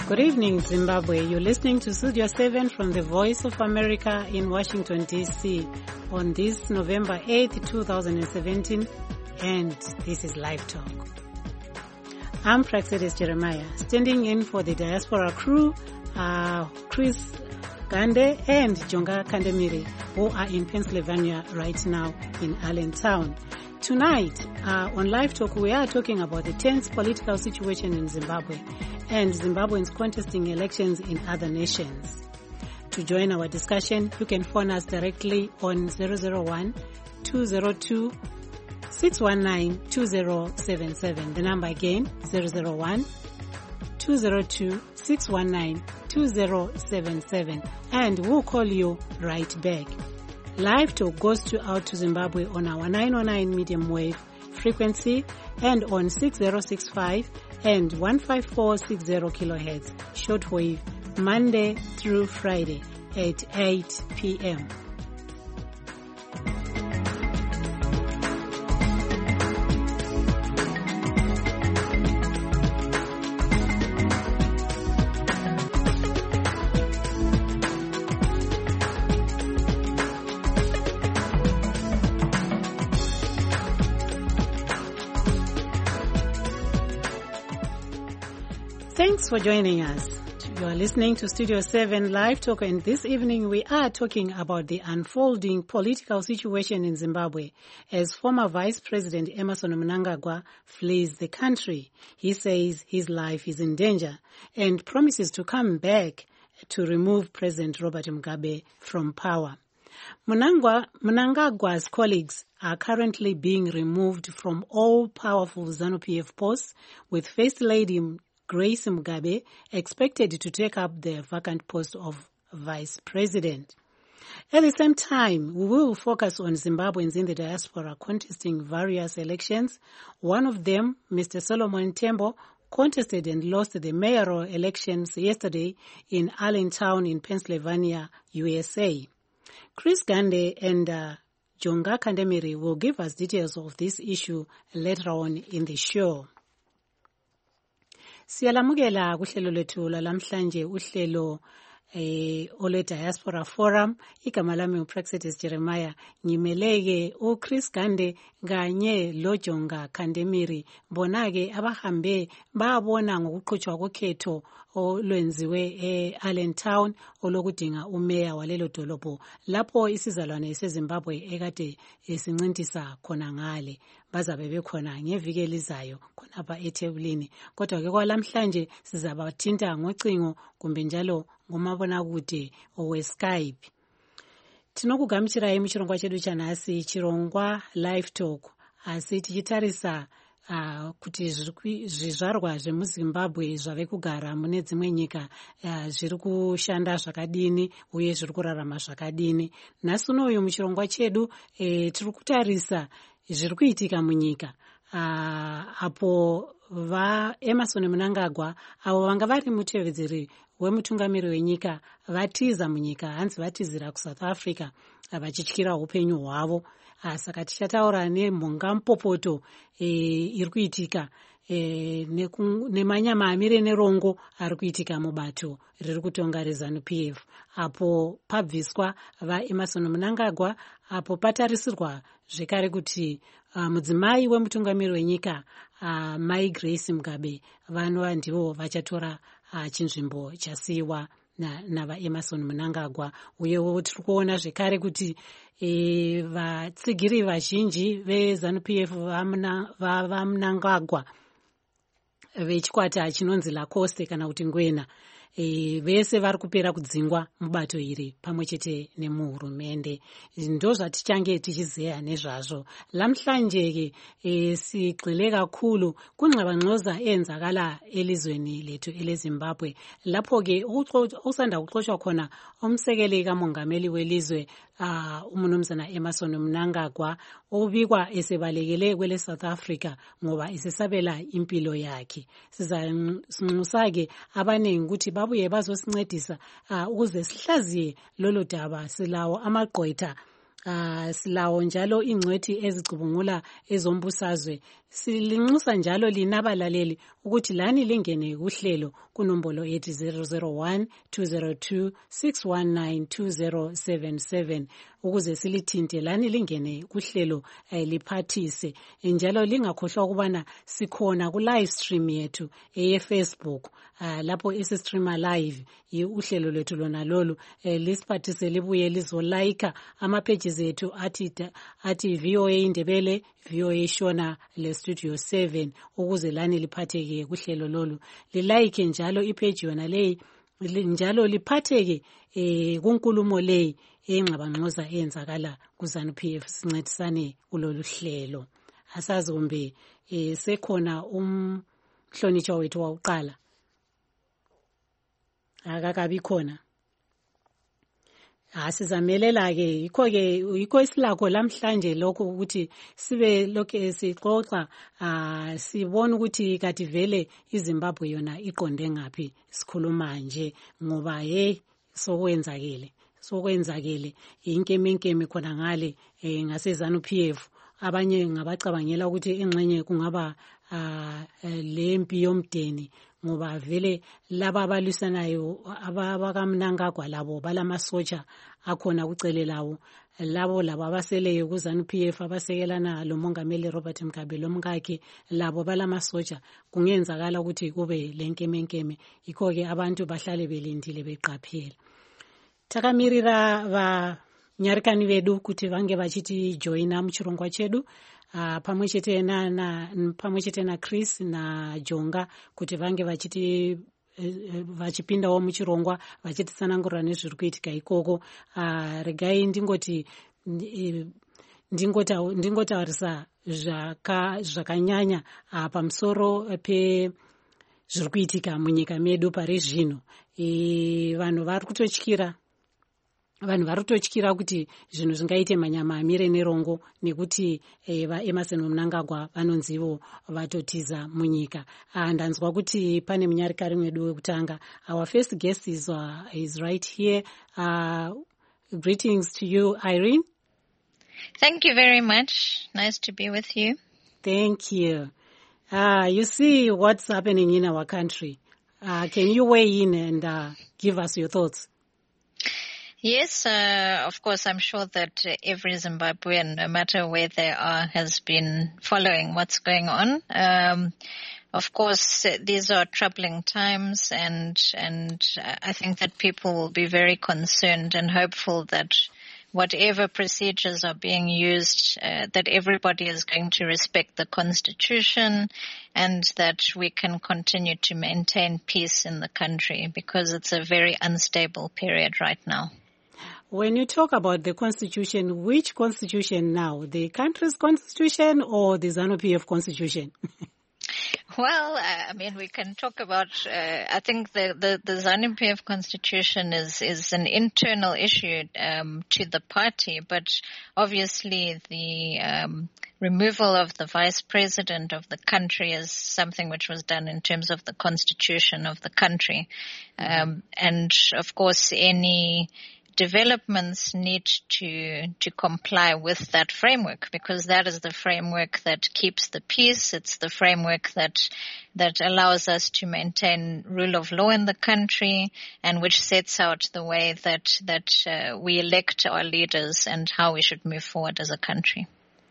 Good evening, Zimbabwe. You're listening to Studio 7 from the Voice of America in Washington, D.C. on this November 8th, 2017, and this is Live Talk. I'm Praxedis Jeremiah, standing in for the diaspora crew, Chris Gande and Jonga Kandemiri, who are in Pennsylvania right now in Allentown. Tonight, on Live Talk, we are talking about the tense political situation in Zimbabwe and Zimbabweans contesting elections in other nations. To join our discussion, you can phone us directly on 001-202-619-2077. The number again, 001-202-619-2077. And we'll call you right back. Live Talk goes out to Zimbabwe on our 909 medium wave frequency and on 6065 and 15460 kilohertz shortwave Monday through Friday at 8 p.m. Thanks for joining us. You are listening to Studio 7 Live Talk, and this evening we are talking about the unfolding political situation in Zimbabwe as former Vice President Emmerson Mnangagwa flees the country. He says his life is in danger and promises to come back to remove President Robert Mugabe from power. Mnangagwa's colleagues are currently being removed from all powerful ZANU-PF posts, with First Lady Grace Mugabe expected to take up the vacant post of Vice President. At the same time, we will focus on Zimbabweans in the diaspora contesting various elections. One of them, Mr. Solomon Tembo, contested and lost the mayoral elections yesterday in Allentown in Pennsylvania, USA. Chris Gande and Jonga Kandemiri will give us details of this issue later on in the show. Siyalamukela kuhlelo lethu lalamhlanje uhlelo ole Diaspora Forum. Igama lami uPraxedis Jeremiah, ngimeleke uChris Gande kanye loJonga Kandemiri. Bona ke abahambe babona ngokuqhutshwa kokhetho olwenziwe eAllentown olokudinga umeya walelo dolobho lapho isizalwane seZimbabwe ekade esincintisa khona ngale. Bazabe bekhona ngeviki elizayo khonapha ethebulini, kodwa ke kwalamhlanje sizabathinta ngocingo kumbe njalo ngomabonakude oweSkype. Tinokugamuchirai muchirongwa chedu chanhasi, chirongwa Live Talk, asi tichitarisa kuti zvizvarwa zvemuZimbabwe zvave kugara mune dzimwe nyika zviri kushanda zvakadini uye zviri kurarama zvakadini. Nhasi unoyu muchirongwa chedu tiri kutarisa zviri kuitika munyika apo Emmerson Mnangagwa avo vanga vari mutevedzeri wemutungamiri wenyika vatiza munyika, hanzi vatizira kuSouth Africa vachityira upenyu hwavo. Saka tichataura nemhonga mupopoto iri kuitika nemanyama amire nerongo ari kuitika mubato riri kutonga reZANU-PF apo pabviswa vaEmmerson Mnangagwa, apo patarisirwa zvekare kuti mudzimai wemutungamiri wenyika Mai Grace Mugabe vanova ndivo vachatora chinzvimbo chasiyiwa navaEmmerson Mnangagwa. Uyewo tiri kuona zvekare kuti vatsigiri vazhinji veZANU-PF vaMnangagwa vechikwata chinonzi Lacoste kana kuti Ngwena vese vari kupera kudzingwa mubato iri pamwe chete nemuhurumende. Ndo zvatichange tichizeya nezvazvo. Lamhlanje sigxile kakhulu kunxabanxoza enzakala elizweni lethu eleZimbabwe lapho ke usanda kuxoshwa khona umsekeli kamongameli welizwe uMnumzana Emmerson Mnangagwa obikwa esebalekele kwele South Africa ngoba isesabela impilo yakhe. Sizanxusa ke abaningi ukuthi babuye bazosincedisa ukuze sihlaziye lolo daba. Silawo amagqwetha silawo njalo ingcwethi ezicubungula ezombusazwe. Silinxusa njalo linabalaleli ukuthi lani lingene kuhlelo kunombolo ethi 001-202-619-2077 ukuze silithinte lani lingene kuhlelo liphathise. Njalo lingakhohlwa ukubana sikhona ku live stream yethu Facebook lapho esistreama live uhlelo lwethu lona lolu lisiphathise libuye lizolayika amapages ethu athi VOA Indebele, VOA Shona le Studio 7 ukuze lani liphatheke kuhlelo lolu. Lilike njalo ipage yona leyi njalo liphatheke kunkulumo leyi engxabangxoza eyenzakala kuZanu PF. Sincedisane kulolu hlelo. Asazi kumbe sekhona umhlonitshwa wethu wawuqala akakabi khona. Sizamelela-ke yikho isilakho lamhlanje lokho ukuthi sibe lokho sixoxa sibona ukuthi kati vele iZimbabwe yona iqonde ngaphi. Sikhuluma nje ngoba sokwenzakele inkemenkeme khona ngale ngaseZanu PF. Abanye ngabacabangela ukuthi engxenye kungaba lempi yomdeni ngoba vele laba abalwisanayo abakamnangagwa labo balamasotsha akhona kucele lawo. Labo abaseleyo kuZanu PF abasekelana lo mongameli Robert Mugabe lomkakhe labo balamasotsha. Kungenzakala ukuthi kube lenkemenkeme. Yikho-ke abantu bahlale belindile beqaphela. Takamirira vanyarikani vedu kuti vange vachiti joina muchirongwa chedu pamwe chete na Chris na Jonga kuti vange vachiti vachipindawo muchirongwa vachititsanangurira nezviri kuitika ikoko. Regai ndingotaurisa zvakanyanya pamusoro pezviri kuitika munyika medu pari zvino. Vanhu vari kutotyira kuti zvinhu zvingaite manyama amire nerongo nekuti Emerson Mnangagwa vanonzivo vatotiza munyika. Ndanzwa kuti pane munyarikari mwedu wekutanga. Our first guest is right here. Greetings to you, Irene. Thank you very much. Nice to be with you. Thank you. You see what's happening in our country. Can you weigh in and give us your thoughts? Yes, of course, I'm sure that every Zimbabwean, no matter where they are, has been following what's going on. Of course, these are troubling times, and I think that people will be very concerned and hopeful that whatever procedures are being used, that everybody is going to respect the Constitution and that we can continue to maintain peace in the country because it's a very unstable period right now. When you talk about the Constitution, which Constitution now? The country's Constitution or the ZANU PF Constitution? Well, I mean, we can talk about, I think the ZANU PF Constitution is an internal issue to the party, but obviously the removal of the vice president of the country is something which was done in terms of the constitution of the country. And of course, any developments need to comply with that framework because that is the framework that keeps the peace. It's the framework that allows us to maintain rule of law in the country and which sets out the way that we elect our leaders and how we should move forward as a country.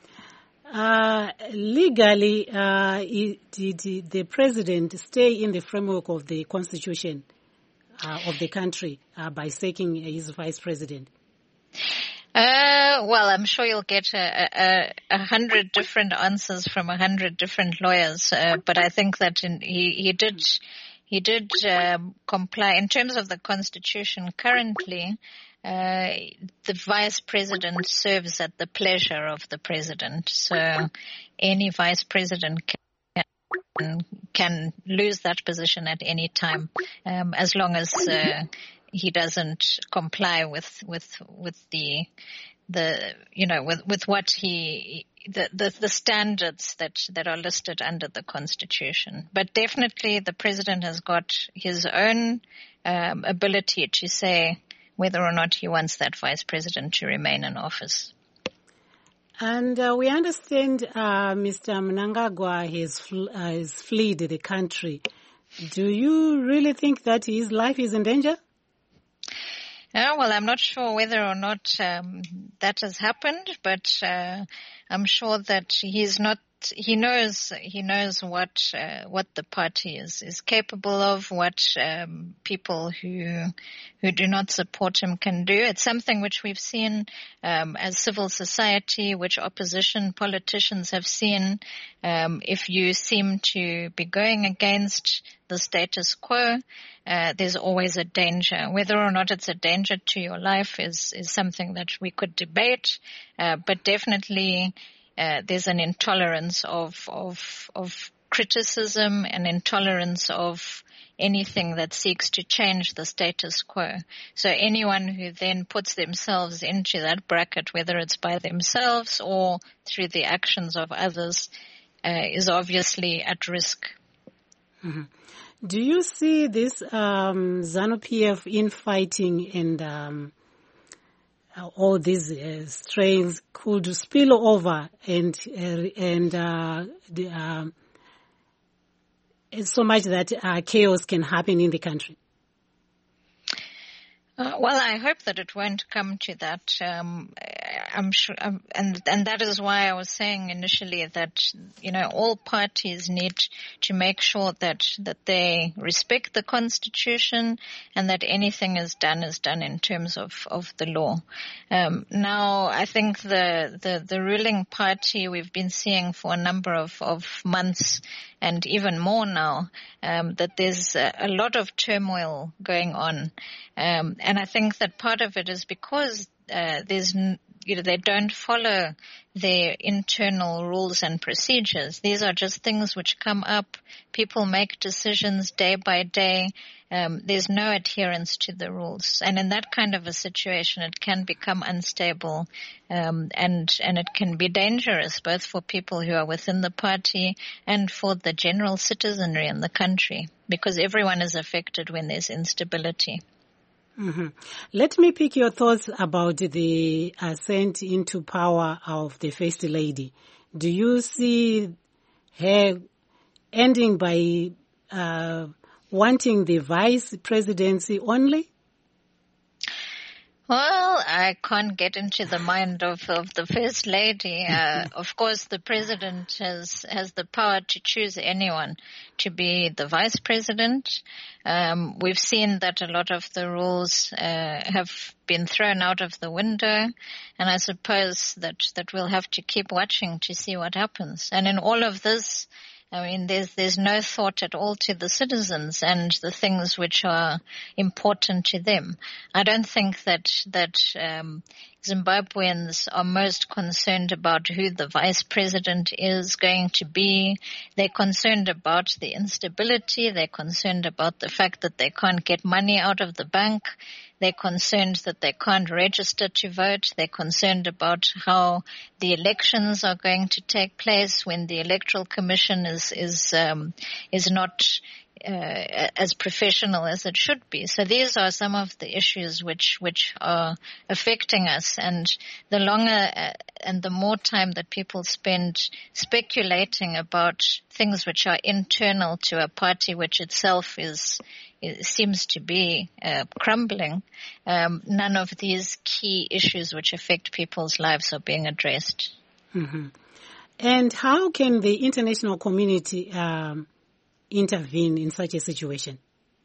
Legally, did the president stay in the framework of the constitution of the country by sacking his vice president? Well, I'm sure you'll get 100 different answers from 100 different lawyers, but I think that he did comply in terms of the constitution. Currently, the vice president serves at the pleasure of the president, so any vice president can lose that position at any time, as long as he doesn't comply with the what the standards that are listed under the Constitution. But definitely the president has got his own ability to say whether or not he wants that vice president to remain in office. And we understand Mr. Mnangagwa has fled the country. Do you really think that his life is in danger? Well, I'm not sure whether or not that has happened, but I'm sure that he's not. He knows what the party is capable of, what people who do not support him can do. It's something which we've seen as civil society, which opposition politicians have seen. If you seem to be going against the status quo, there's always a danger. Whether or not it's a danger to your life is something that we could debate, but definitely there's an intolerance of criticism, an intolerance of anything that seeks to change the status quo. So anyone who then puts themselves into that bracket, whether it's by themselves or through the actions of others, is obviously at risk. Mm-hmm. Do you see this ZANU-PF infighting and all these strains could spill over and so much that chaos can happen in the country? Well, I hope that it won't come to that. I'm sure, and that is why I was saying initially that, all parties need to make sure that they respect the Constitution and that anything is done in terms of the law. Now, I think the ruling party we've been seeing for a number of months and even more now, that there's a lot of turmoil going on. And I think that part of it is because they don't follow their internal rules and procedures. These are just things which come up. People make decisions day by day. There's no adherence to the rules. And in that kind of a situation, it can become unstable, and it can be dangerous both for people who are within the party and for the general citizenry in the country, because everyone is affected when there's instability. Mm-hmm. Let me pick your thoughts about the ascent into power of the First Lady. Do you see her ending by wanting the vice presidency only? Well, I can't get into the mind of the First Lady. Of course, the president has the power to choose anyone to be the vice president. We've seen that a lot of the rules have been thrown out of the window, and I suppose that we'll have to keep watching to see what happens. And in all of this, I mean, there's no thought at all to the citizens and the things which are important to them. I don't think that Zimbabweans are most concerned about who the vice president is going to be. They're concerned about the instability. They're concerned about the fact that they can't get money out of the bank. They're concerned that they can't register to vote. They're concerned about how the elections are going to take place when the Electoral Commission is not as professional as it should be. So these are some of the issues which are affecting us, and the longer and the more time that people spend speculating about things which are internal to a party which itself seems to be crumbling, none of these key issues which affect people's lives are being addressed. Mm-hmm. And how can the international community intervene in such a situation?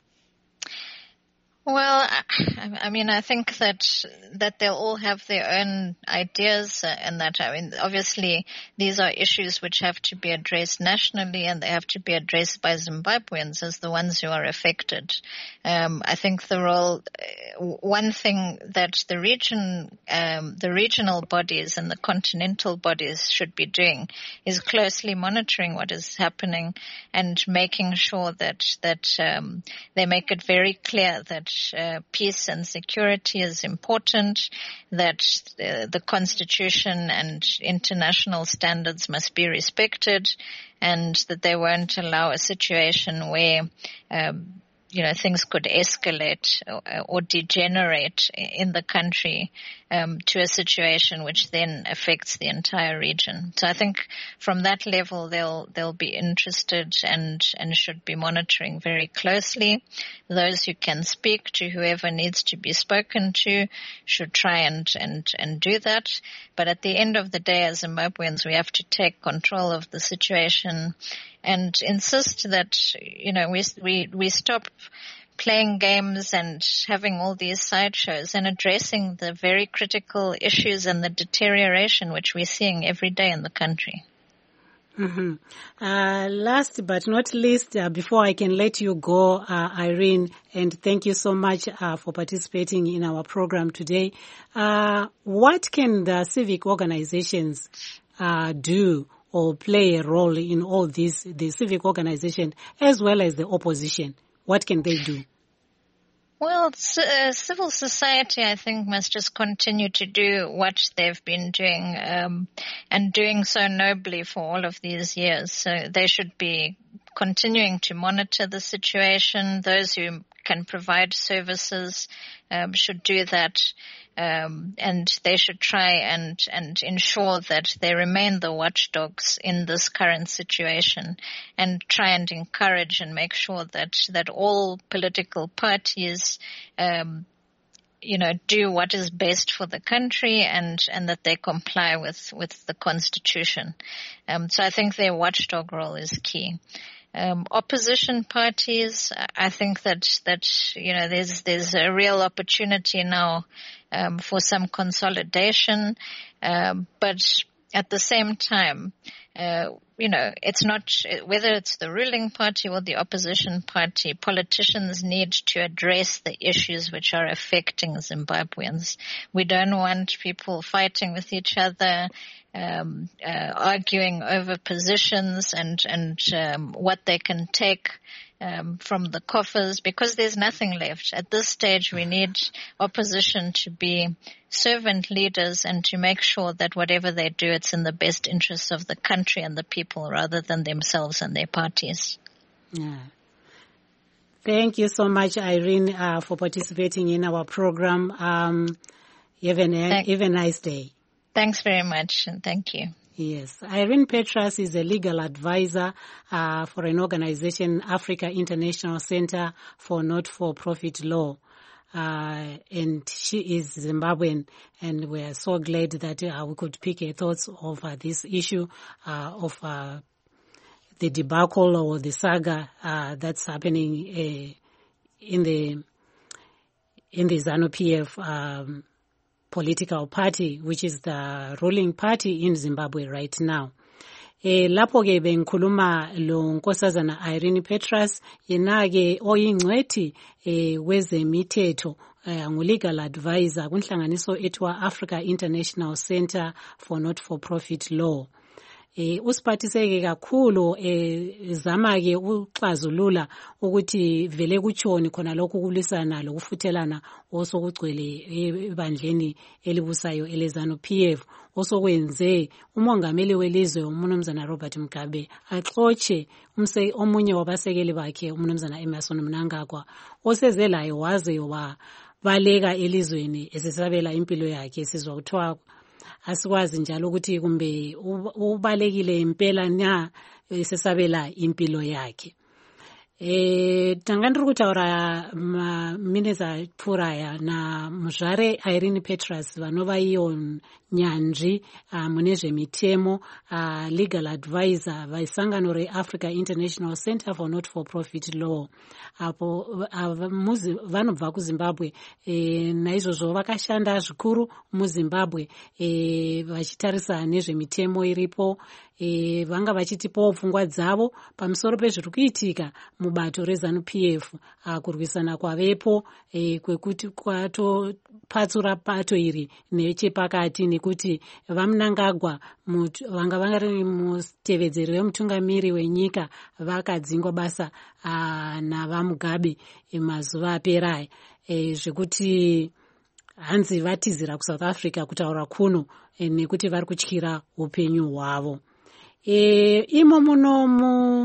Well, I mean, I think that they'll all have their own ideas, and that, I mean, obviously these are issues which have to be addressed nationally, and they have to be addressed by Zimbabweans as the ones who are affected. I think one thing that the regional bodies and the continental bodies should be doing is closely monitoring what is happening and making sure that they make it very clear that peace and security is important, that the Constitution and international standards must be respected, and that they won't allow a situation where things could escalate or degenerate in the country to a situation which then affects the entire region. So I think from that level they'll be interested and should be monitoring very closely. Those who can speak to whoever needs to be spoken to should try and do that. But at the end of the day, as Zimbabweans, we have to take control of the situation and insist that, we stop playing games and having all these sideshows and addressing the very critical issues and the deterioration which we're seeing every day in the country. Mm-hmm. Last but not least, before I can let you go, Irene, and thank you so much for participating in our program today. What can the civic organizations do or play a role in all this, the civic organization as well as the opposition? What can they do? Well, civil society, I think, must just continue to do what they've been doing, and doing so nobly for all of these years. So they should be continuing to monitor the situation. Those who can provide services should do that, and they should try and ensure that they remain the watchdogs in this current situation, and try and encourage and make sure that all political parties do what is best for the country and that they comply with the Constitution. So I think their watchdog role is key. Opposition parties, I think that there's a real opportunity now for some consolidation, but at the same time, it's not whether it's the ruling party or the opposition party. Politicians need to address the issues which are affecting Zimbabweans. We don't want people fighting with each other, arguing over positions and what they can take from the coffers, because there's nothing left. At this stage, we need opposition to be servant leaders and to make sure that whatever they do, it's in the best interests of the country and the people rather than themselves and their parties. Yeah. Thank you so much, Irene, for participating in our program. Have a nice day. Thanks very much, and thank you. Yes. Irene Petras is a legal advisor for an organization, Africa International Center for Not-for-Profit Law. And she is Zimbabwean, and we are so glad that we could pick her thoughts of this issue of the debacle or the saga that's happening in the ZANU-PF political party, which is the ruling party in Zimbabwe right now. Lapho ke bengikhuluma lo nkosazana Irene Petras, yena ke oyingcwethi wezemithetho, ngu-legal advisor kunhlanganiso ethiwa Africa International Center for Not-for-Profit Law. Usiphathiseke kakhulu zama ke uxazulula ukuthi vele kutshoni khona lokhu kulwisana lokufuthelana osokugcwele ebandleni elibusayo eleZANU-PF, osokwenze umongameli welizwe uMnumzana Robert Mugabe axotshe omunye wabasekeli bakhe uMnumzana Emmerson Mnangagwa, oseze laye waze wabaleka elizweni esesabela impilo yakhe. Sizwa kuthiwa asikwazi njalo ukuthi kumbe ubalekile impela na sesabela impilo yakhe. Tanga ndiri kutaura mamineza pfuuraya namuzvare Irene Petras vanova iyo nyanzvi mune zvemitemo, legal advisor vaisangano reAfrica International Center for Not-for-Profit Law. Apo vanobva kuZimbabwe, naizvozvo vakashanda zvikuru muZimbabwe vachitarisa nezvemitemo iripo. Vanga vachitipawo pfungwa dzavo pamusoro pezviri kuitika mubato reZANU-PF kurwisana kwavepo, kwekuti kwatopatsura bato iri nechepakati, nekuti vaMnangagwa vanga vari mutevedzeri wemutungamiri wenyika vakadzingwa basa navaMugabe mazuva aperayo, zvekuti hanzi vatizira kuSouth Africa kutaura kuno nekuti vari kutyira upenyu hwavo. Imo muno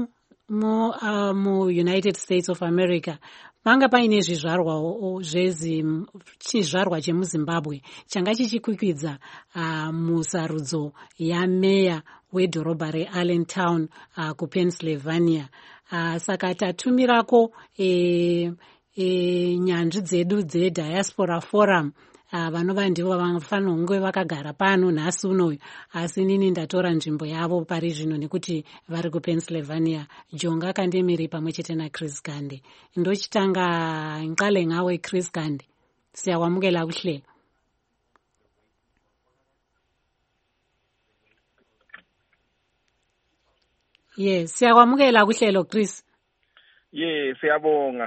mu-United States of America panga paine zvizvarwawo chizvarwa chemuZimbabwe changa chichikwikwidza musarudzo yameya wedhorobha reAllentown kuPennsylvania. Saka tatumirako nyanzvi dzedu dzeDiaspora Forum vanova ndivo vanofanira kunge vakagara pano nhasi unoyu, asi nini ndatora nzvimbo yavo pari zvino nekuti vari kuPennsylvania. Jonga Kandemiri pamwe chete naChris Gande. Ndochitanga nqale ngawe Chris Gande, siyakwamukela kuhlelo. Yes, siyakwamukela kuhlelo Chris. Yes, siyabonga.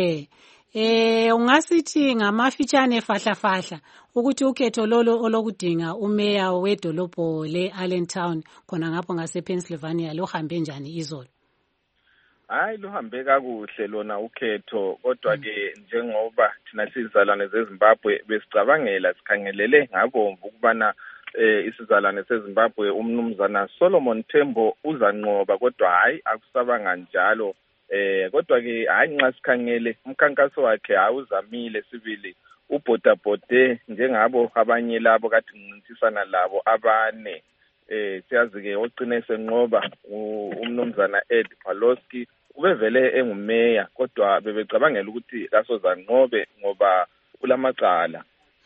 Ungasithi ngamafitshane fahla ukuthi ukhetho lolo olokudinga umeya wedolobho leAllentown khona ngapho ngasePennsylvania luhambe njani izolo? Hayi, luhambe kakuhle lona ukhetho, kodwa ke njengoba thina sizalwane zeZimbabwe besicabangela sikhangelele ngabomvu ukubana isizalwane seZimbabwe umnumzana Solomon Tembo uzanqoba, kodwa hayi akusabanga njalo. Kodwa ke hayi nxa sikhangele umkhankaso wakhe awuzamile sibili ubhodabhode njengabo abanye labo kade ngincintisana labo abane. Siyazi ke ogcine senqoba umnumzana Ed Paloski ubevele engumeya, kodwa bebecabangela ukuthi kasozanqobe ngoba ulamacala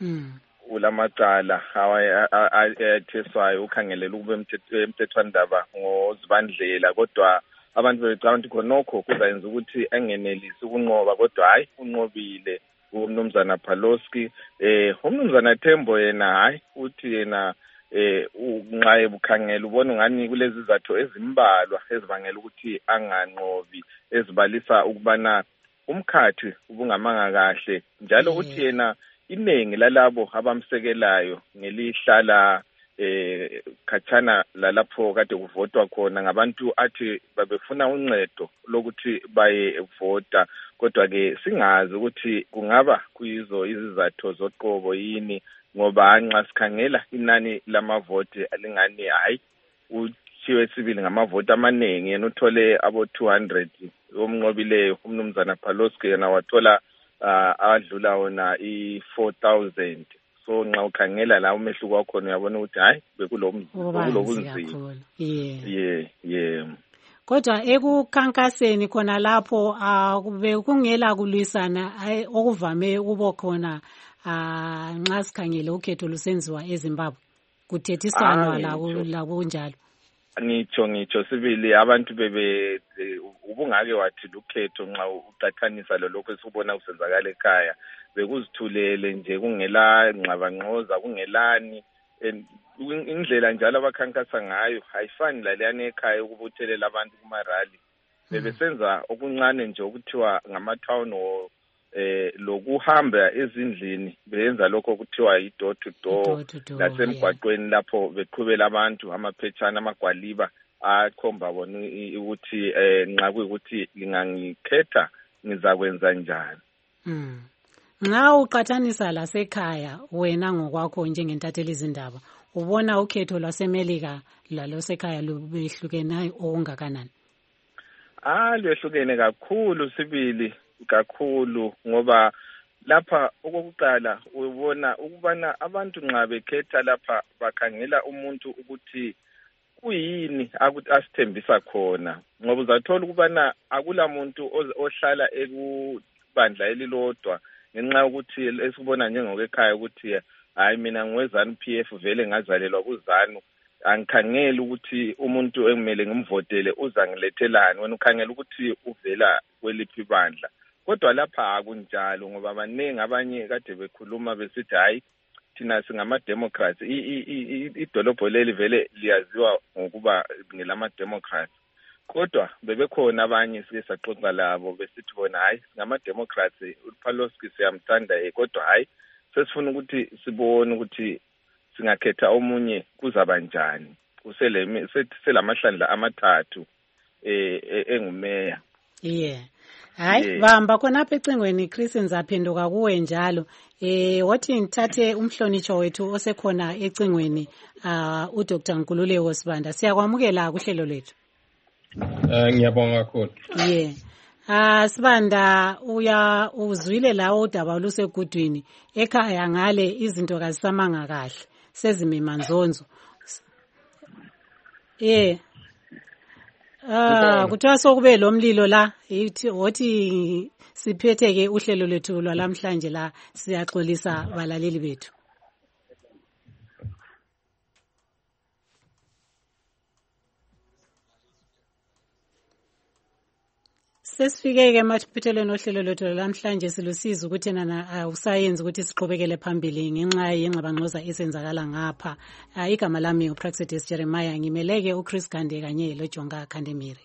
ayetheswayo ukhangelela ukube emthethwandaba ngoZibandlela, kodwa abantu becabanga ukuthi khonokho kuzayenza ukuthi engenelisi ukunqoba, kodwa hayi unqobile umnumzana Paloski. Umnumzana Tembo yena hayi uthi yena unqaye bukhangela ubona ngani kulezi izathu ezimbalwa ezibangela ukuthi anganqobi, ezibalisa ukubana umkhathi ubungamanga kahle, njalo uthi yena iningi lalabo abamsekelayo ngelihlala khatshana lalapho kade kuvotwa khona ngabantu athi babefuna uncedo lokuthi baye vota, kodwa ke singazi ukuthi kungaba kuyizo izizathu zoqobo yini, ngoba nxa sikhangela inani lamavoti alingani hayi uthiwe sibili ngamavoti amaningi, yena uthole abo 200 omnqobileyo umnumzana Paloski yena wathola adlula wona i-4,000. So nxa ukhangela la umehluko wakhona uyabona ukuthi hayi bekulobunzima. Kodwa ekukhankaseni khona lapho bekungela kulwisana okuvame ukuba khona nxa sikhangele ukhetho lusenziwa eZimbabwe, kuthethisanwa lakunjalo. Ngitsho sibili abantu ubungake wathi ukhetho nxa uqathanisa lokho esibona kusenzakala ekhaya bekuzithulele nje kungela ngxabangqoza kungelani, indlela njalo abakhankasa ngayo ayifani laleyana ekhaya ukubuthelela abantu kumarali. Bebesenza okuncane nje okuthiwa ngama-town hall, lokuhamba ezindlini beyenza lokho kuthiwa yi-door to door, nasemgwaqweni lapho beqhubela abantu amaphetshana amagwaliba akhomba bona ukuthi nxa kuyikuthi lingangikhetha ngizakwenza njani. Nxa uqathanisa lasekhaya wena ngokwakho njengentatheli izindaba ubona ukhetho lwaseMelika lalosekhaya lubehlukenayo okungakanani? Lwehlukene kakhulu sibili, kakhulu, ngoba lapha okokuqala ubona ukubana abantu nxa bekhetha lapha bakhangela umuntu ukuthi kuyini asithembisa khona, ngoba uzathola ukubana akula muntu ohlala ekubandla elilodwa ngenxa yokuthi esibona njengokekhaya ukuthi hayi mina ngoweZANU-PF vele ngazalelwa kuZANU, angikhangeli ukuthi umuntu engimele ngimvotele uzangilethelani, wena ukhangela ukuthi uvela kweliphi bandla. Kodwa lapha akunjalo, ngoba baningi abanye kade bekhuluma besithi hayi thina singama-Democrats, idolobho leli vele liyaziwa ngokuba ngelama-Democrats, kodwa bebekhona abanye sike saxoxa labo besithi bona hayi ngama-Democrats uPaloski siyamthanda kodwa hayi sesifuna ukuthi sibone ukuthi singakhetha omunye kuzaba njani selamahlandla amathathu engumeya. Hayi bamba khonapha ecingweni Chris nzaphenduka kuwe njalo. Wathi ngithathe umhlonitsho wethu osekhona ecingweni uDr. Nkululeko Sibanda. Siyakwamukela kuhlelo lethu. Ngiyabonga kakhulu. Sibanda uzwile lawo udaba olusegudwini ekhaya ngale izinto kazisamanga kahle sezimemanzonzo. Kuthiwa sokube lo mlilo la wothi siphetheke uhlelo lwethu lwalamhlanje la siyaxolisa balaleli bethu. Sesifike ke mathiphethelweni ohlelo lwethu lamhlanje silusiza ukuthi nana awusayenzi ukuthi siqhubekele phambili ngenxa yengxabangxoza esenzakala ngapha. Igama lami uPraxedis Jeremiah, ngimeleke uChris Gande kanye loJonga Khandemiri.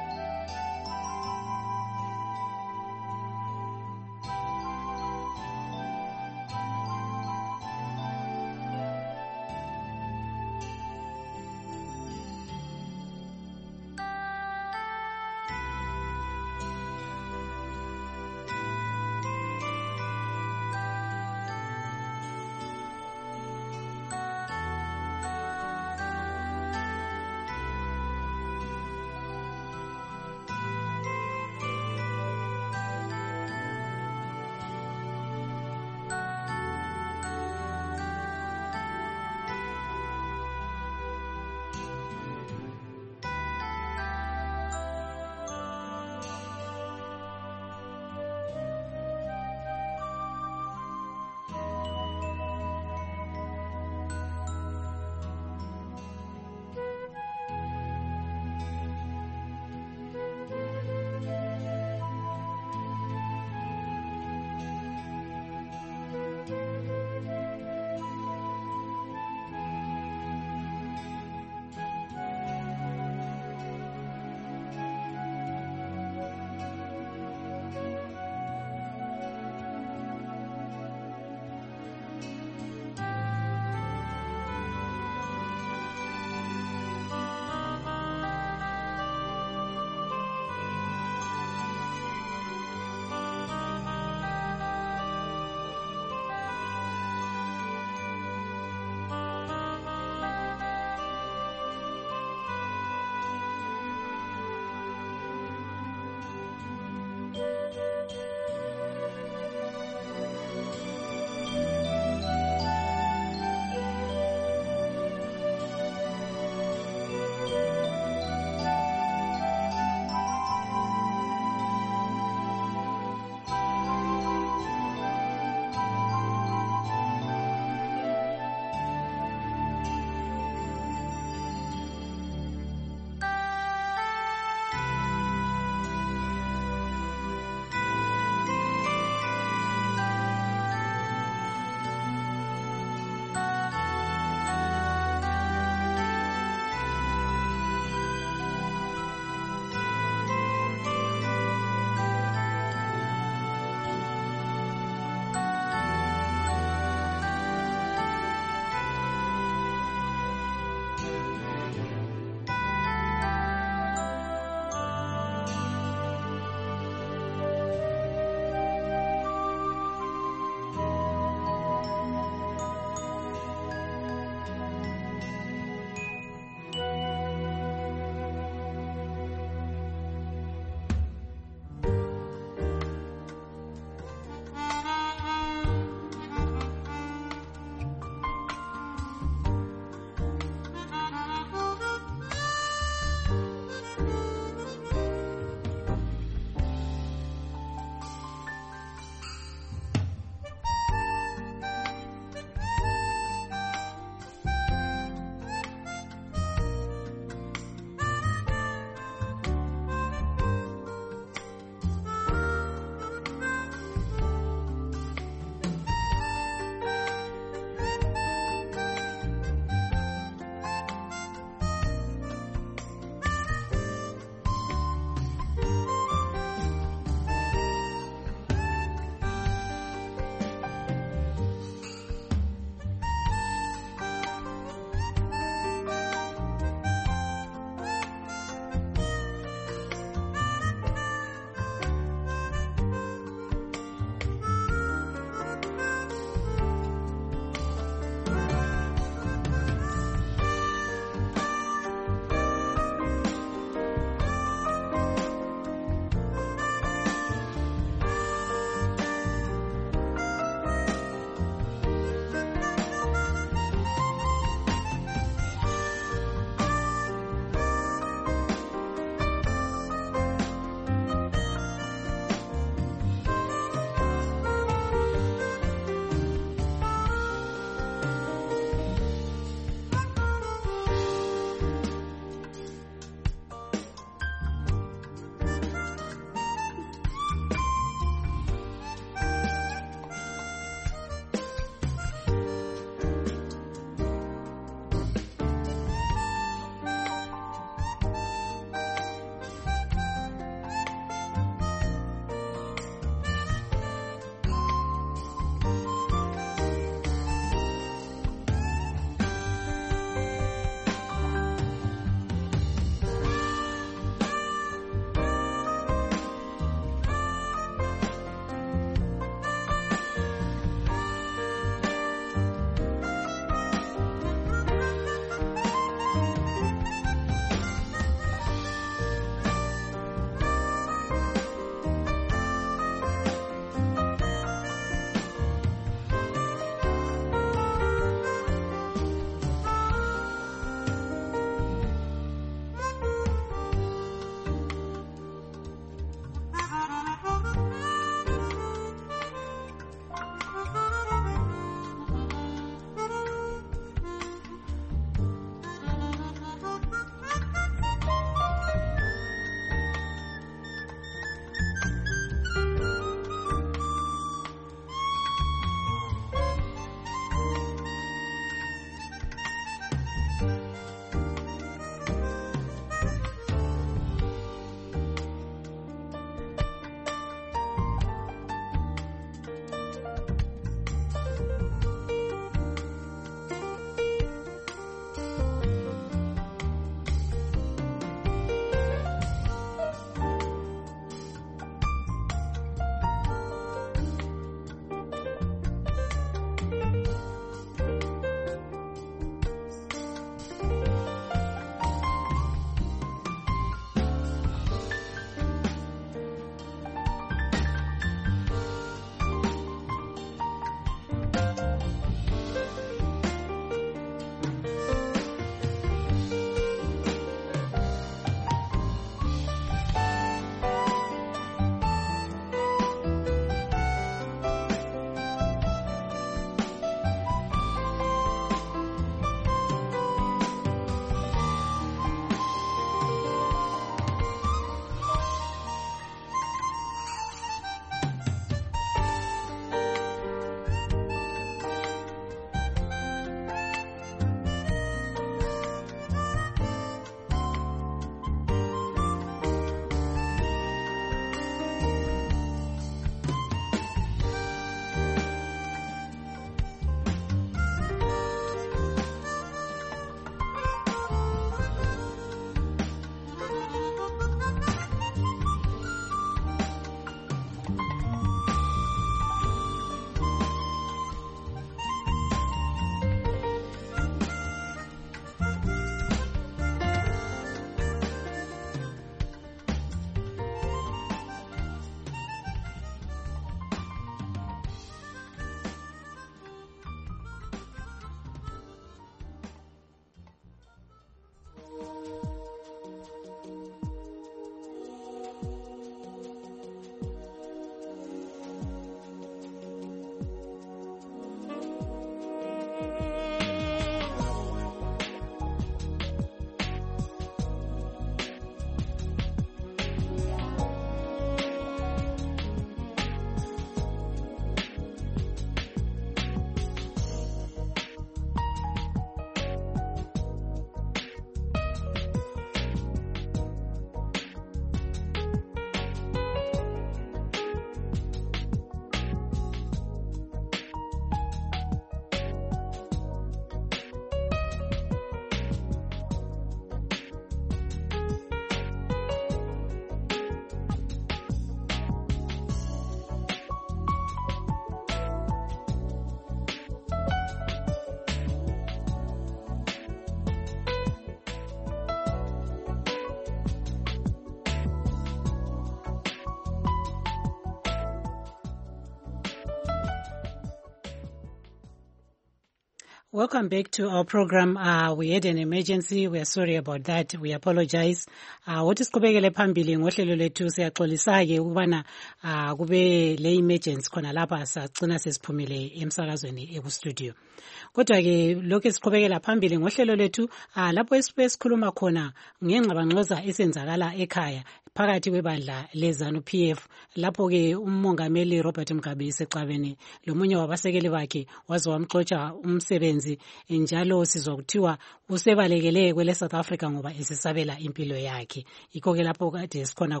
Welcome back to our program. We had an emergency. We are sorry about that. We apologize. What is kubekele phambili ngohlelo lethu siyaxolisa ke ukubana kube le emergency khona lapha sagcina sesiphumile emsakazweni ekustudio. Kodwa ke lokho esiqhubekela phambili ngohlelo lethu lapho esikhuluma khona ngengxabangxoza esenzakala ekhaya phakathi kwebandla lezanu PF lapho ke umongameli Robert Mugabe esexabene lomunye wabasekeli bakhe waze wamxotsha umsebenzi njalo sizwa kuthiwa usebalekele kwele South Africa ngoba esesabela impilo yakhe. Yikho ke lapho kade sikhona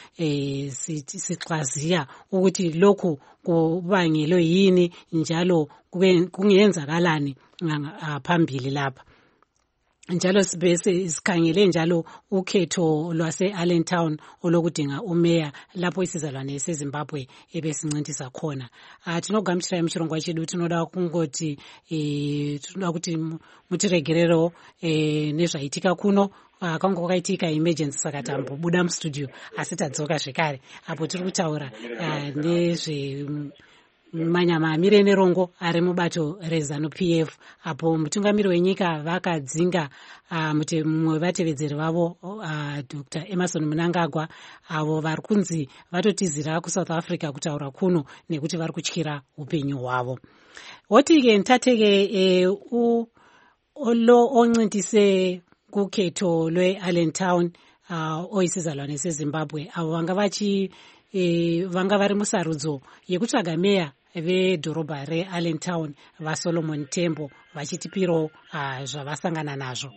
sixazia ukuthi lokhu kubangelwe yini njalo kungenzakalani phambili lapha. Njalo sibese sikhangele njalo ukhetho lwase Allentown olokudinga umeya lapho isizalwane seZimbabwe ebesincintisa khona. Tinogamtira emchirongwa chedu tinoda kungoti tinoda kuti mutiregerero nezvaitika kuno kanga kwakaitika emergency saka tambobuda mustudio asi tadzoka zvekare apo tiri kutaura nezve manyama amire nerongo ari mubato rezanu PF apo mutungamiri wenyika vakadzinga mumwe vatevedzeri vavo Dr. Emmerson Mnangagwa avo vari kunzi vatotizira kuSouth Africa kutaura kuno nekuti vari kutyira upenyu hwavo. Woti-ke ntateke lo oncintise kukhetho lwe-Allentown oisizalwane seZimbabwe avo vanga vari musarudzo yekutsvaga meya vedhorobha reAllentown vaSolomon Tembo vachitipiro zvavasangana nazvo.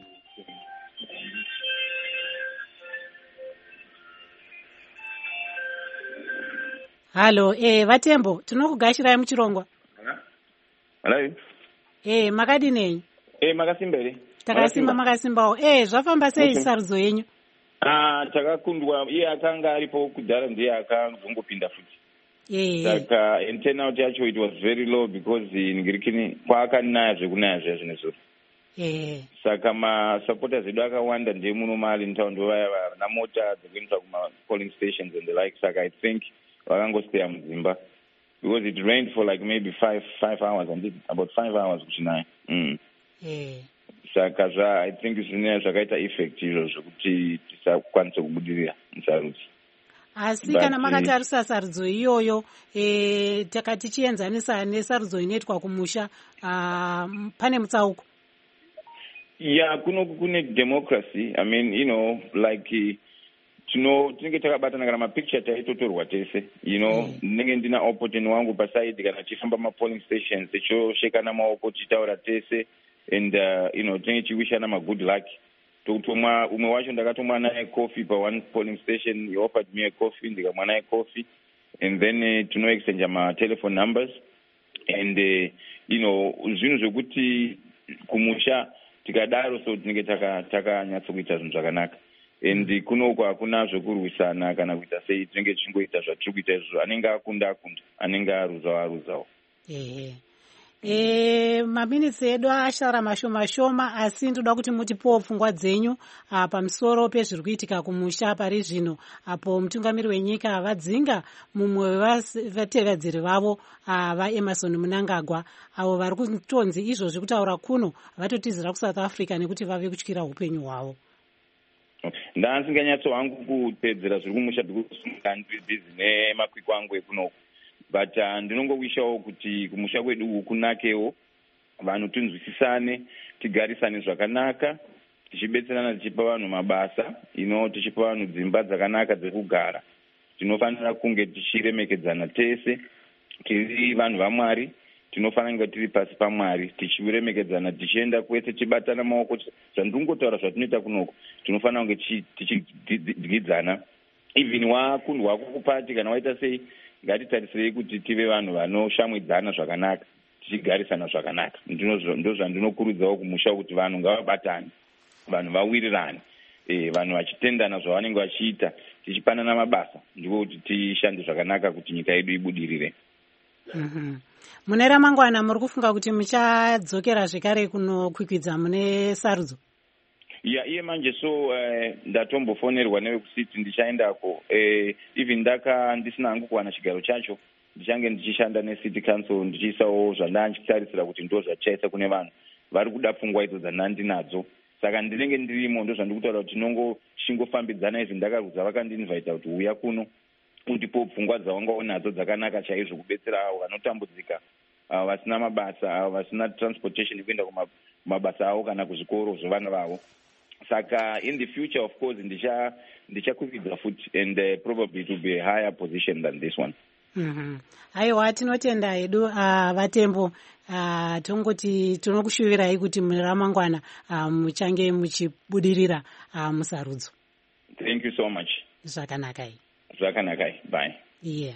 Halo, vaTembo, tinokugashirai muchirongwa. Hello. Makadinei? Makasimbere. Takasimba makasimbawo. Zvafamba sei sarudzo yenyu? Takakundwa iye akanga aripo kudhara ndiye akazongopinda futi. Saka and turnout yacho it was very low because ngirikini kwakanaya zvekunaya zviya zvine zuro. Saka masupporters edu akawanda ndiye muno maAllentown ndovaya varina mota dzekuendesa kuma-polling stations and the like. Saka I think vakangosteya mudzimba because it rained for like maybe 5 hours and about 5 hours kuchinaya. Saka I think zvinenge zvakaita effect izvo zvokuti tisakwanisa kubudirira musarudzo. Asi kana makatarisa sarudzo iyoyo takati chienzanisa nesarudzo inoitwa kumusha pane mutsauko. Kune democracy. I mean, like tinenge takabatana kana mapicture taitotorwa tese. Ndinenge ndina opportunity wangu pasaidi kana tichifamba ma-polling stations tichoshekana maoko tichitaura tese and tinenge tichishana ma-good luck. Umwe wacho ndakatomwa naye coffee pa one polling station. He offered me a coffee, ndikamwa naye coffee, and then tino-exchange ma-telephone numbers and zvinhu zvekuti kumusha tikadaro so tinenge takanyatsokuita zvinhu zvakanaka and kunoko hakuna zvekurwisana kana kuita sei. Tinenge tichingoita zvatiri kuita izvo. Anenge akunda anenge aruzawo. Maminitsi edu ashara mashoma asi ndoda kuti mutipowo pfungwa dzenyu pamusoro pezviri kuitika kumusha pari zvino apo mutungamiri wenyika vadzinga mumwe wevatevedzeri vavo vaEmmerson Mnangagwa avo vari kutonzi izvozvi kutaura kuno vatotizira kuSouth Africa nekuti vave kutyira upenyu hwavo. Ndasinganyatso hangu kupedzera zviri kumusha ndiri nemakwikwa angu ekunoko. But ndinongowishawo kuti kumusha kwedu kunakewo, vanhu tinzwisisane, tigarisane zvakanaka, tichibetserana tichipa vanhu mabasa, tichipa vanhu dzimba dzakanaka dzekugara. Tinofanira kunge tichiremekedzana tese, tiri vanhu vaMwari, tinofanira kunge tiri pasi paMwari, tichiremekedzana, tichienda kwese tichibatana maoko. Zvandinongotaura zvatinoita kunoko, tinofanira kunge tichidyidzana. Even wakundwa kupati kana waita sei, ngatitarisirei kuti tive vanhu vanoshamwidzana zvakanaka, tichigarisana zvakanaka. Ndozvandinokurudzirawo kumusha kuti vanhu ngavabatane, vanhu vawirirane, vanhu vachitendana zvavanenge vachiita, tichipanana mabasa, ndiko kuti tishande zvakanaka kuti nyika yedu ibudirire. Mune ramangwana muri kufunga kuti muchadzokera zvekare kunokwikwidza mune sarudzo? Iye manje so ndatombofonerwa nevekusiti ndichaendako. Even ndisina hangu kuwana chigaro chacho, ndichange ndichishanda necity council ndichiisawo zvandanga ndichitarisira kuti ndo zvachaisa kune vanhu. vari kuda pfungwa idzo dzandinadzo. Saka ndinenge ndirimo ndozvandikutaura kuti chingofambidzana izvi ndakarudza vakandinvita kuti uya kuno undipo pfungwa dzawanga unadzo dzakanaka chaizvo kubetsera avo vanotambudzika, avo vasina mabasa, avo vasina transportation kuenda kumabasa avo kana kuzvikoro zvevana vavo. Saka in the future of course ndichakwikidza futi and probably it will be a higher position than this one. Aiwa, tinotenda hedu vatembo, tongoti tinokushuvirai kuti muramangwana muchange muchibudirira musarudzo. Thank you so much. Zvakanakai. Bye. Yeah.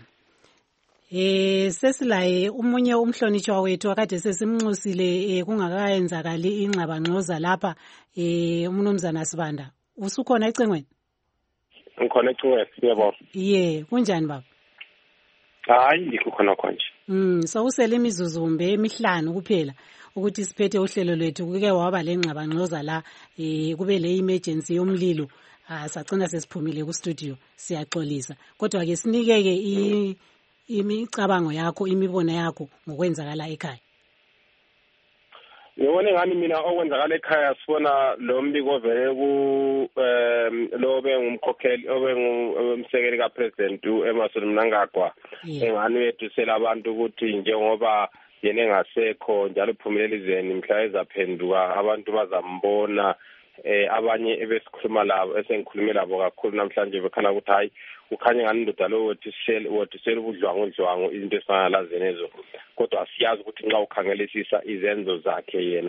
Sesilai umunye umhlonitshwa wethu akade sesimnxusile kungakaenzakali ingxabangxoza lapha umnumzana Sibanda. Usukhona ecengweni? Ngikhona ecengweni, siyabona. Yeah, kunjani baba? Hayi, ngikukhona konje. So usele imizuzumbe emihlanu kuphela ukuthi siphethe uhlelo lwethu kuke waba lengxabangxoza la kube le emergency yomlilo. Sacina sesiphumile ku studio siyaxolisa. Kodwa ke sinikeke imicabango yakho, imibono yakho ngokwenzakala ekhaya. Ngibona ngani mina okwenzakala ekhaya sibona lo mbiko vele ku lo bengumkhokheli obengumsekeli kaPresident uEmmerson Mnangagwa engani wedusela abantu ukuthi njengoba yena engasekho njalo uphumelelizeni mhla ezaphenduka abantu bazambona. Abanye ebesikhuluma labo esengikhulume labo kakhulu namhlanje bekhala ukuthi hayi ukhanya ngani indoda lo wothisela ubudlwangu izinto esifana lazenezo, kodwa asiyazi ukuthi nxa ukhangelisisa izenzo zakhe yena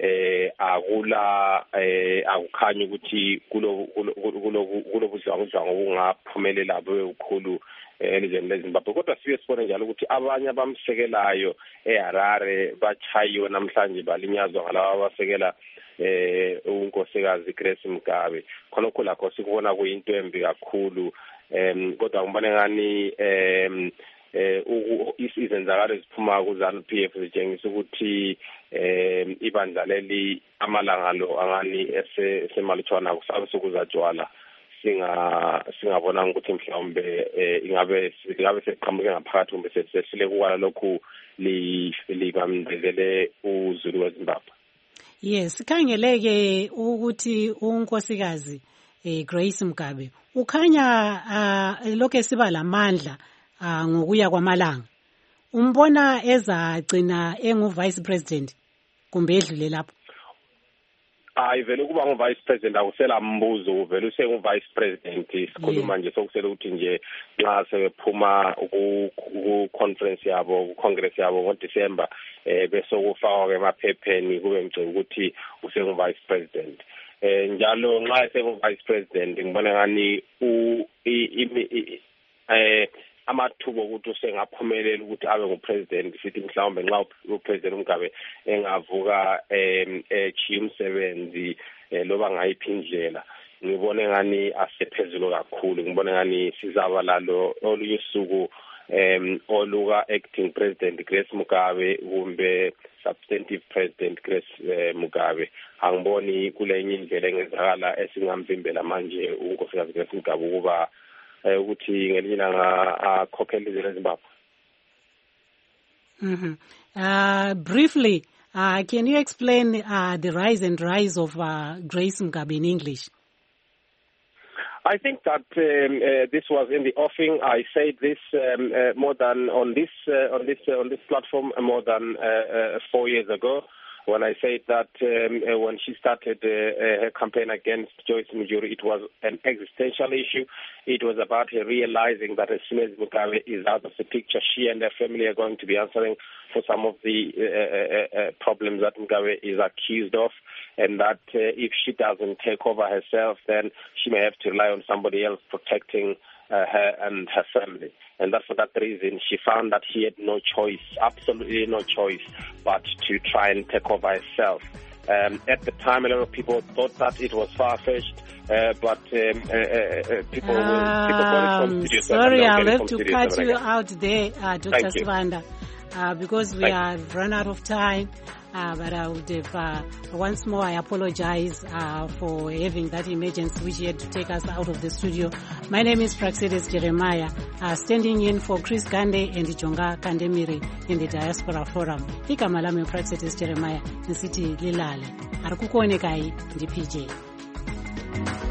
akukhanyi ukuthi kulo budlwangu bungaphumelela bukhulu elizweni leZimbabwe. Kodwa sibe sibone njalo ukuthi abanye abamsekelayo eHarare bachayiwe namhlanje balinyazwa ngalabo abasekela unkosikazi Grace Mugabe. Khonokho lakho sikubona kuyinto embi kakhulu, kodwa ngibone ngani izenzakalo eziphuma ku-ZANU-PF zitshengisa ukuthi ibandla leli amalanga lo angani esemalutshwana kusabe sokuzajwala singabona ukuthi mhlawumbe ingabe seqhamuke ngaphakathi kumbe sehlile kukwala lokhu libambezelele uZulu weZimbabwe. Yes, khangeleke ukuthi unkosikazi Grace Mugabe ukhanya lokho siba lamandla ngokuya kwamalanga. Umbona ezagcina engu-vice president kumbe edlule lapho? Hayi, vele kuba ngu-vice president akusela mbuzo, vele usengu-vice president. Sikhuluma nje sokusela ukuthi nje nxa sebephuma ku-conference yabo, ku-congress yabo ngoDisemba bese kufakwa emaphepheni kube ngicela ukuthi usengu-vice president. Njalo nxa esengu-vice president ngibona ngani amathuba ukuthi usengaphumelela ukuthi abe ngupresident, sithi mhlawumbe nxa upresident uMgabe engavuka echiya umsebenzi loba ngayiphi indlela, ngibone ngani asephezulu kakhulu. Ngibone ngani sizaba lalo olunye usuku oluka acting president Grace Mugabe kumbe substantive president Grace Mugabe. Angiboni kulenye indlela engenzakala esingamvimbela manje unkosikazi Grace Mugabe ukuba ukuthi ngelinye ilanga akhokhele izwe leZimbabwe. Briefly, can you explain the rise and rise of Grace Mugabe in English? I think that this was in the offing. I said this more than on this platform more than 4 years ago, when I said that when she started her campaign against Joyce Mujuru, it was an existential issue. It was about her realizing that as soon as Mugabe is out of the picture, she and her family are going to be answering for some of the problems that Mugabe is accused of, and that if she doesn't take over herself, then she may have to rely on somebody else protecting her and her family. And that's for that reason she found that she had no choice, absolutely no choice, but to try and take over herself. At the time, a lot of people thought that it was far-fetched, but people got it from Studio 7. Sorry, I'll have to cut you out there, Dr. Sibanda, because we have run out of time. but I would have, once more, I apologize for having that emergency which had to take us out of the studio. My name is Praxedis Jeremiah, standing in for Chris Gande and Jonga Kandemiri in the Diaspora Forum. Igama lami Praxedis Jeremiah, nisithi lilale. Arikukonekai ndi PJ.